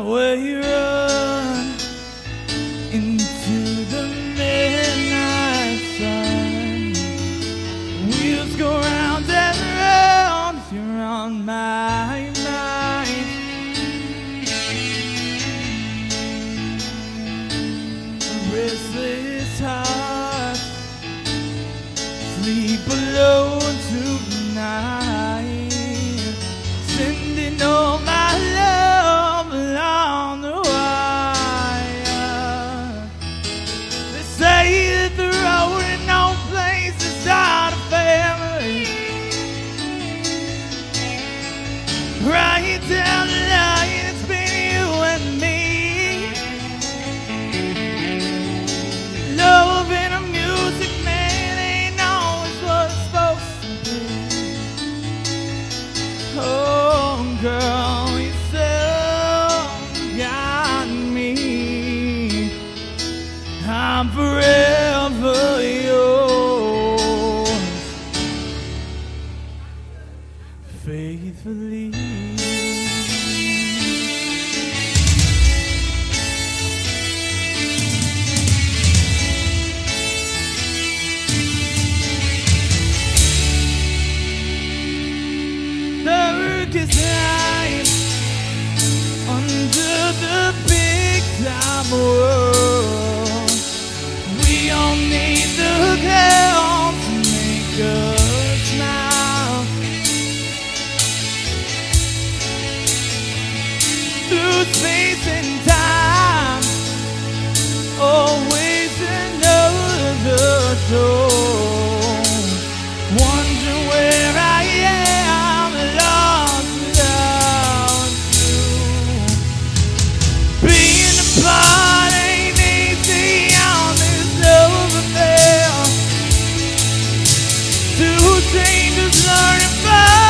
we run into the midnight sun. Wheels go round and round, you're on my mind. Restless heart, sleep alone tonight, sending all my love along the wire. They say that the road ain't no place to start a family. Right down the line, it's been you and me. Love and a music man ain't always what it's supposed to be. Oh, girl, you still got me. I'm forever yours, faithfully. Darkest night under the big time world, we all need the help to make us smile. Through space and time, always another door. Wonder where I am, lost without you. Being apart ain't easy on this love affair. Two strangers learning fast.